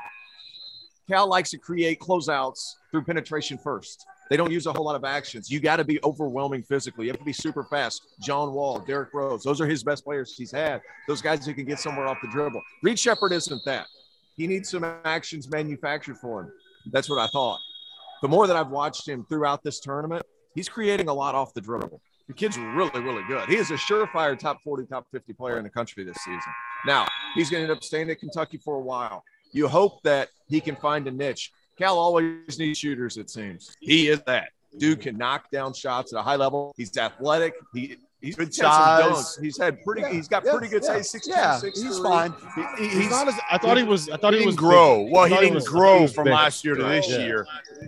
Cal likes to create closeouts through penetration first. They don't use a whole lot of actions. You got to be overwhelming physically. You have to be super fast. John Wall, Derrick Rose, those are his best players he's had. Those guys who can get somewhere off the dribble. Reed Shepherd isn't that. He needs some actions manufactured for him. That's what I thought. The more that I've watched him throughout this tournament, he's creating a lot off the dribble. The kid's really, really good. He is a surefire top 40, top 50 player in the country this season. Now, he's going to end up staying at Kentucky for a while. You hope that he can find a niche. Cal always needs shooters, it seems. He is that. Dude can knock down shots at a high level. He's athletic. He's Good had some size. dunks. He's had pretty. He's got pretty good size. 6'2", Yeah, 6'3". he's fine. He's not as I thought he was. I thought He he was didn't grow. big. Well, I he thought didn't was- grow was from big. last year to this Yeah. year.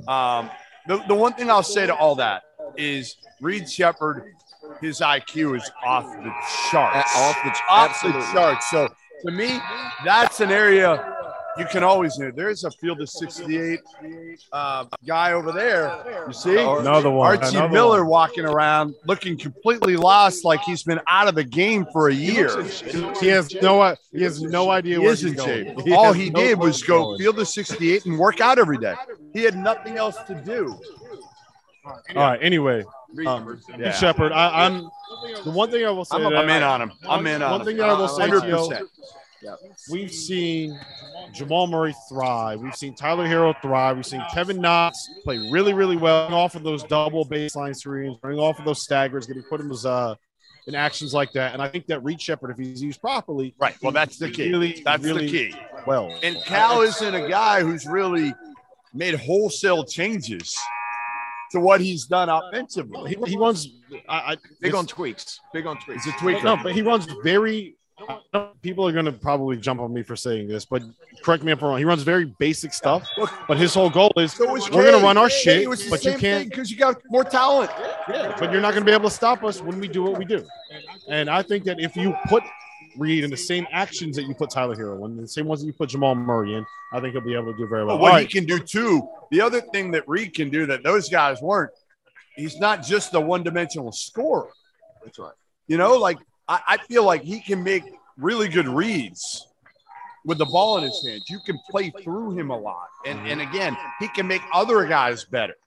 The one thing I'll say to all that is Reed Shepherd, his IQ is off the charts. Off the Off absolutely. the charts. So to me, that's an area you can always – there's a field of 68 guy over there. You see? Another one. Archie Another Miller one. walking around looking completely lost, like he's been out of the game for a year. He has no idea He where is he's in going. shape. All has he no did clue was where go he's field of 68 and work out every day. He had nothing else to do. All right. Anyway, Yeah. Shepard, I'm the one thing I will say. I'm in on him. I'm in on him. One thing that I will say to you, 100%. we've seen Jamal Murray thrive. We've seen Tyler Hero thrive. We've seen Kevin Knox play really, really well off of those double baseline screens, running off of those staggers, getting put in those in actions like that. And I think that Reed Shepard, if he's used properly, Right. Well, that's the key. That's the key. Well, And Cal isn't a guy who's really made wholesale changes to what he's done offensively. he runs. Big on tweaks. Big on tweaks. He's a tweaker. No, but he runs very. People are going to probably jump on me for saying this, but correct me if I'm wrong. He runs very basic stuff, but his whole goal is So was we're going to Kay. run our Kay shit, was the but you same can't. because you got more talent. Yeah, but you're not going to be able to stop us when we do what we do. And I think that if you put Reed in the same actions that you put Tyler Hero in, the same ones that you put Jamal Murray in, I think he'll be able to do very well. But what All he right. can do too, the other thing that Reed can do that those guys weren't, he's not just a one-dimensional scorer. That's right. You know, like I feel like he can make really good reads with the ball in his hands. You can play through him a lot. And again, he can make other guys better.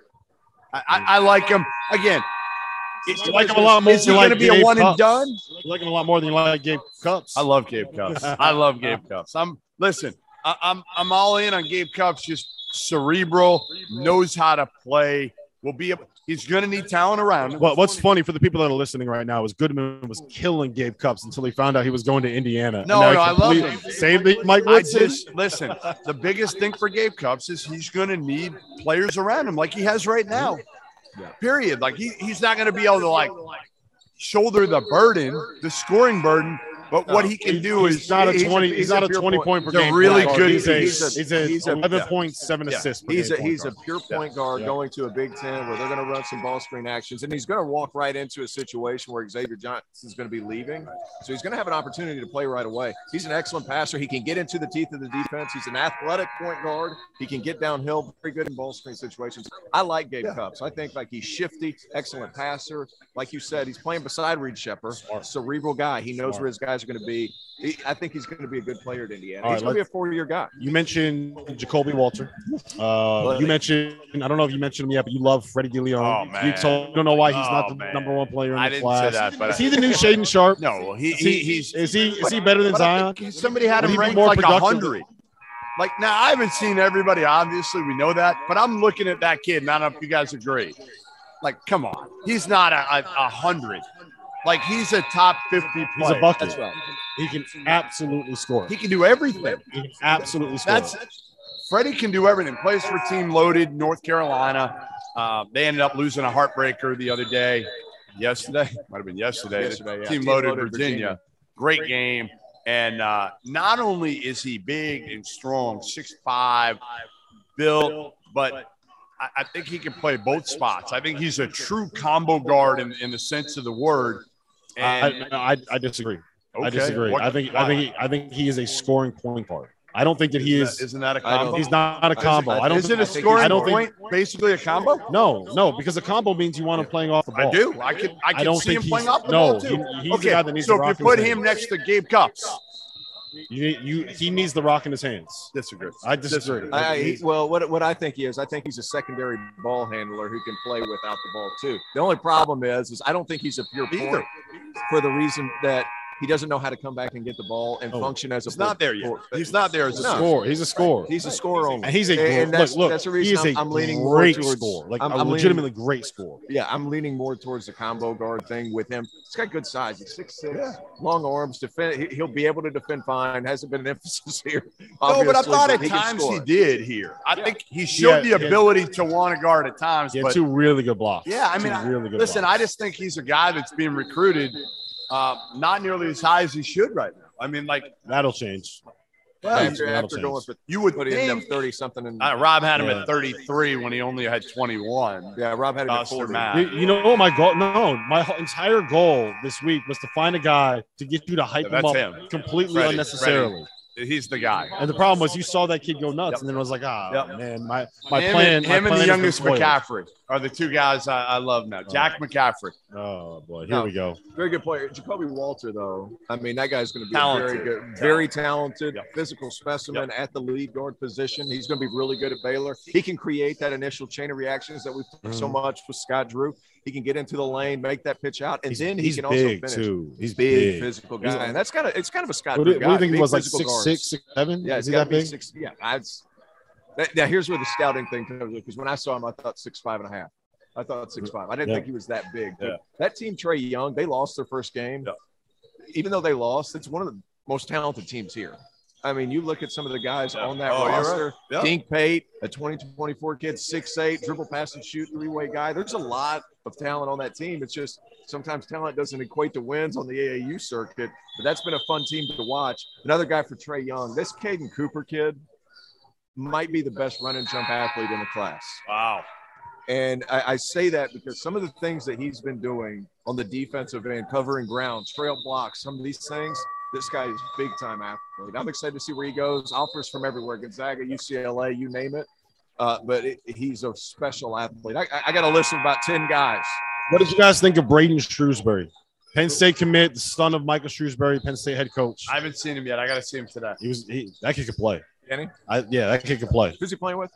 I like him. Again, You like him a lot more is he than you going like to be a Gabe one and Cupps. done? You like him a lot more than you like Gabe Cupps. I love Gabe Cupps. I love Gabe Cupps. I'm all in on Gabe Cupps. Just cerebral, knows how to play. He's going to need talent around him. Well, what's funny for the people that are listening right now is Goodman was killing Gabe Cupps until he found out he was going to Indiana. No, And now he I love completely him. Saved the Mike I Woodson. just listen. The biggest thing for Gabe Cupps is he's going to need players around him like he has right now. Period. Like he's not going to be able to like shoulder the burden, the scoring burden. But what he can do he's is not a he's a- 20. he's He's not a a pure 20 point- point per he's a game. really point good- guard. he's a- He's 11.7 assists. Per He's game a point guard. pure point guard Yeah. going to a Big Ten where they're going to run some ball screen actions, and he's going to walk right into a situation where Xavier Johnson's going to be leaving, so he's going to have an opportunity to play right away. He's an excellent passer. He can get into the teeth of the defense. He's an athletic point guard. He can get downhill, very good in ball screen situations. I like Gabe Cupps. I think like he's shifty, excellent passer. Like you said, he's playing beside Reed Shepard, cerebral guy. He knows where his guys are going to be. I think he's going to be a good player at Indiana. All He's right, going to be a 4-year guy. You mentioned Jacoby Walter. You mentioned, I don't know if you mentioned him yet, but you love Freddie DeLeon. Oh, man. You don't know why he's Oh, not the man. number one player in I the didn't class. say that, but is he the new Shaden Sharp? No, Is he better than But I Zion? think somebody had Would him he be ranked more like productive? 100. Like now, I haven't seen everybody. Obviously, we know that, but I'm looking at that kid. And I don't know if you guys agree. Like, come on, he's not a 100. Like he's a top 50 player. He's a bucket. That's right. He can absolutely score. He can do everything. He can absolutely score. That's Freddie can do everything. Plays for Team Loaded, North Carolina. They ended up losing a heartbreaker the other day. Yesterday, might have been yesterday. Yeah. Team Loaded, Virginia. Great game. And not only is he big and strong, 6'5", built, but I think he can play both spots. I think he's a true combo guard in the sense of the word. And I disagree. I Okay. disagree. What- I think he is a scoring point guard. I don't think that he is. Isn't that a I don't- combo? He's not a combo. I don't. Is it a I think scoring I don't point? Basically a combo? No, because a combo means you want him playing off the ball. I do. I can don't see think him playing he's- off the no, ball too. he's the guy that needs so the rock if you in put his him hands. next to Gabe Cupps, He needs the rock in his hands. disagree. I disagree. Well, what I think he is, I think he's a secondary ball handler who can play without the ball too. The only problem is I don't think he's a pure point for the reason that he doesn't know how to come back and get the ball and function as a. He's not there yet. He's not there as a No. Score. He's a scorer. He's a scorer only. And he's a and that's, look. that's the He reason is a I'm leaning more great towards scorer, like I'm a leaning- legitimately great scorer. Yeah, I'm leaning more towards the combo guard thing with him. He's got good size. He's 6'6", long arms. He'll be able to defend fine. Hasn't been an emphasis here. No, but I obviously, thought at he can times score. he did here. I think he showed Yeah, the ability to want to guard at times. He had But two really good blocks. yeah, I mean, Two really good listen, blocks. I just think he's a guy that's being recruited not nearly as high as he should right now. I mean, like, That'll change. well, After that'll going change. for you would putting him think 30 something and Rob had him Yeah. at 33 when he only had 21. yeah, Rob had him at Buster 40. Matt. You know what my goal? No, my entire goal this week was to find a guy to get you to hype him That's up him. completely Freddie, unnecessarily. He's the guy. And the problem was you saw that kid go nuts, Yep. and then it was like, Yep. man, my Him plan. and my the plan youngest has been spoiled. McCaffrey are the two guys I love now. Jack McCaffrey. Oh boy, here No. we go. Very good player. Jacoby Walter, though. I mean, that guy's going to be Talented. very talented, Yep. physical specimen at the lead guard position. He's going to be really good at Baylor. He can create that initial chain of reactions that we've done so much with Scott Drew. He can get into the lane, make that pitch out, and then he He's can also big finish. too. He's Big, big. physical guy, and it's kind of a Scott What Drew do guy. you think he Big was, like physical 6'6", guards. 6'7"? Yeah, Is it's he got that to be big? 6. Yeah, now here's where the scouting thing comes in, because when I saw him, I thought 6'5.5". I thought 6'5". I didn't Yeah. think he was that big. But Yeah. that team, Trey Young, they lost their first game. Yeah. Even though they lost, it's one of the most talented teams here. I mean, you look at some of the guys on that Oh, you're roster. right. Yeah. Dink Pate, a 20-24 kid, 6'8", dribble, pass, and shoot, three-way guy. There's a lot of talent on that team. It's just sometimes talent doesn't equate to wins on the AAU circuit. But that's been a fun team to watch. Another guy for Trey Young. This Caden Cooper kid might be the best run and jump athlete in the class. Wow. And I say that because some of the things that he's been doing on the defensive end, covering ground, trail blocks, some of these things, this guy is big time athlete. I'm excited to see where he goes. Offers from everywhere, Gonzaga, UCLA, you name it. But he's a special athlete. I got a list of about 10 guys. What did you guys think of Braden Shrewsbury? Penn State commit, the son of Michael Shrewsbury, Penn State head coach. I haven't seen him yet. I got to see him today. That kid could play. Kenny, That kid could play. who's he playing with?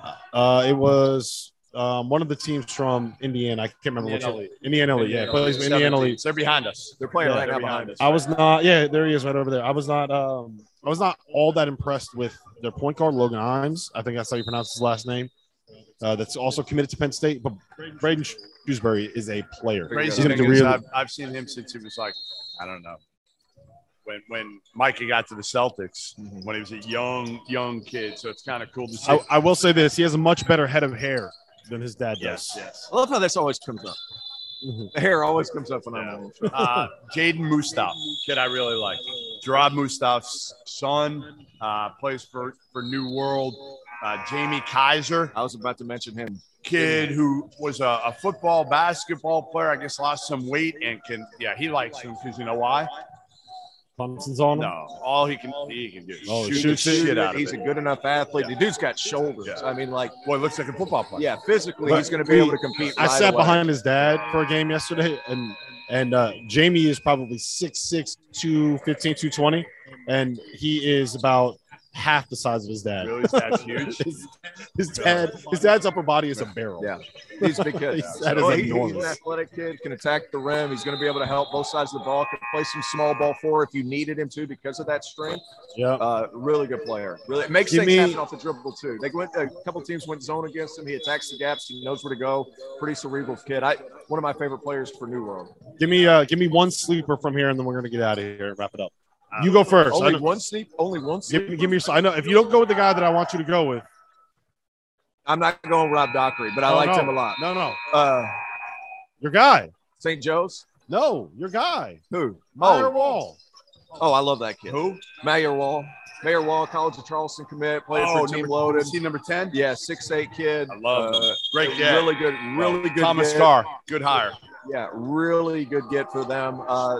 It was one of the teams from Indiana. I can't remember which. Indiana Elite. Yeah, plays for Indiana Elite. They're behind us. They're playing Yeah, right now they're behind behind us. I was not. Yeah, there he is, right over there. I was not all that impressed with their point guard, Logan Himes. I think that's how you pronounce his last name. That's also committed to Penn State. But Braden Shrewsbury is a player. Crazy He's gonna thing be is really- I've seen him since he was like, I don't know, when Mikey got to the Celtics, when he was a young kid. So it's kind of cool to see. I will say this: he has a much better head of hair than his dad does. yes. I love how this always comes up. Mhm. The hair always comes up when I'm on the show. Jaden Mustaf, kid I really like. Gerard Mustaf's son plays for New World. Jamie Kaiser, I was about to mention him. kid who was a football, basketball player. I guess lost some weight and he likes him because you know why? Thompson's on him. No, all he can do is Oh, shoot shoots the it. shit out of He's it. a good enough athlete. The dude's got shoulders. Yeah. I mean, like, Boy, looks like a football player. yeah, physically, But he's going to be able to compete. I right sat away. behind his dad for a game yesterday, and Jamie is probably 6'6", 215, 220, and he is about half the size of his dad. Really, that's huge. His dad's upper body is a barrel. Yeah, he's a big kid. That is He's an enormous. athletic kid, can attack the rim. He's going to be able to help both sides of the ball, can play some small ball for if you needed him to because of that strength. Yeah. Really good player. Really, it makes Give things me- happen off the dribble too. They went a couple teams went zone against him. He attacks the gaps. He knows where to go. Pretty cerebral kid. One of my favorite players for New World. Give me one sleeper from here, and then we're gonna get out of here and wrap it up. You go first. I Only know- one sleep. Only one sleep. Give me. I know if you don't go with the guy that I want you to go with. I'm not going Rob Dockery, but I No, liked no. him a lot. No. Your guy. St. Joe's. No, your guy. Who? Meyer Wall. I love that kid. Who? Mayor Wall, College of Charleston commit, played for Team Loaded. Is he number 10? Yeah, 6'8" kid. I love him. Great kid. Really good. Thomas get. Carr, good hire. Yeah, really good get for them.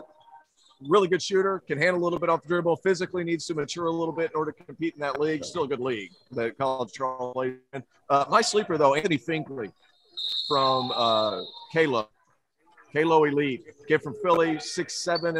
Really good shooter, can handle a little bit off the dribble. Physically needs to mature a little bit in order to compete in that league. Still a good league, the College of Charleston. My sleeper though, Anthony Finkley from Kalo Elite, kid from Philly, 6'7.5",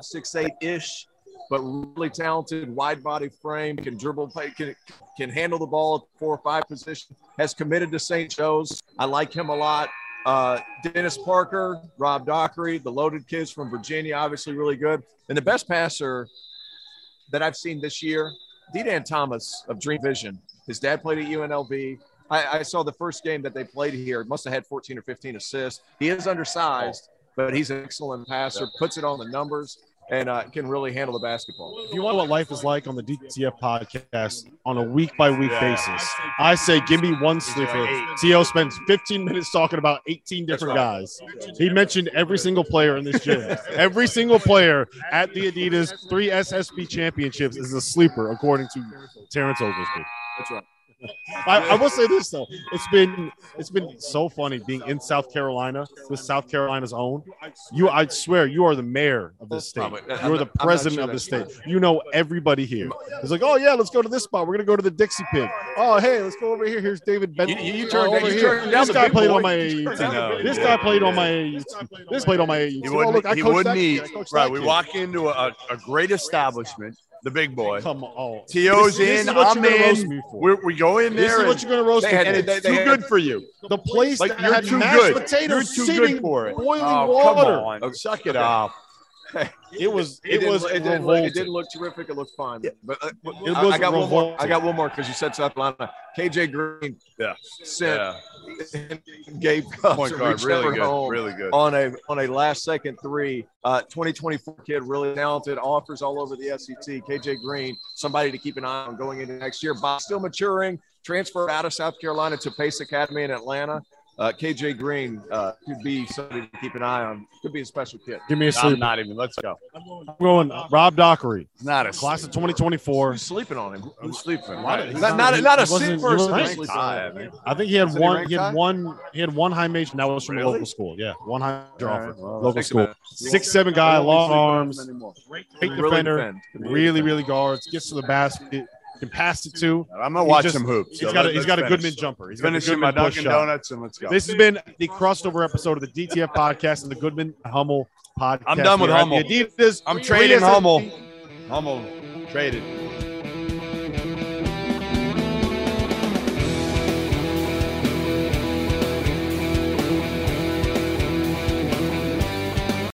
6'8" but really talented, wide body frame, can dribble, can handle the ball at 4 or 5 position. Has committed to St. Joe's. I like him a lot. Dennis Parker, Rob Dockery, the loaded kids from Virginia, obviously really good. And the best passer that I've seen this year, D-Dan Thomas of Dream Vision. His dad played at UNLV. I saw the first game that they played here. Must have had 14 or 15 assists. He is undersized, but he's an excellent passer, puts it on the numbers, and can really handle the basketball. If you want what life is like on the DTF podcast on a week-by-week basis, I say give me one sleeper. T.O. spends 15 minutes talking about 18 different guys. He mentioned every single player in this gym. Every single player at the Adidas 3 SSP championships is a sleeper, according to Terrence Oglesby. That's right. I will say this though, it's been so funny being in South Carolina, this South Carolina's own. I swear, you are the mayor of this state. You're the president of the state. You know everybody here. It's like, oh yeah, let's go to this spot. We're gonna go to the Dixie Pig. Oh hey, let's go over here. Here's David Benton. You turned over here. down This the guy big played boy. on my AAU. This guy played on my AAU. This played on my AAU. He Oh, look, I wouldn't coached that eat. kid. I coached Right, that we kid. walk into a great establishment, the big boy. Come on. T.O.'s This in, is what I'm you're gonna roast in. me for. We go in This there, is what you're going to roast They me had- for. and it's they too had- good for you. The place Like, that you're had too mashed good. potatoes You're too sitting good for it. boiling Oh, water. come on. Suck it off. It was It revolting. didn't look terrific. It looked fine. But It I was got one more. revolting. I got one more because you said South Carolina. KJ Green Yeah. sent Yeah. Gabe Cubs Point and guard, Reed really Shepherd good. home Really good. on a last second three. 2024 kid, really talented, offers all over the SEC. KJ Green, somebody to keep an eye on going into next year. Bob still maturing, transferred out of South Carolina to Pace Academy in Atlanta. KJ Green could be somebody to keep an eye on. Could be a special kid. Give me a I'm sleep. not even. Let's go. I'm going Rob Dockery, Not a class of 2024. Who's sleeping on him? Who's sleeping? Right. Not a He sick wasn't- person. he who's was sleeping on him. I think he had Wasn't he one. ranked He had high? one. He had one high major. And that was from a Really? local school. Yeah, one high major All offer. right, well, Local thanks school. about it. 6'7" guy, long arms, great Really defender. defend. Really guards. Gets to the basket. Can pass it too. I'm gonna watch just- some hoops. He's So got a let's Goodman finish. jumper. He's got the Finishing my Goodman push Dunkin' shot. Donuts and let's go. This has been the crossover episode of the DTF podcast and the Goodman Hummel podcast. I'm done with We're at Hummel. the Adidas. I'm trading Adidas- Hummel. Hummel traded.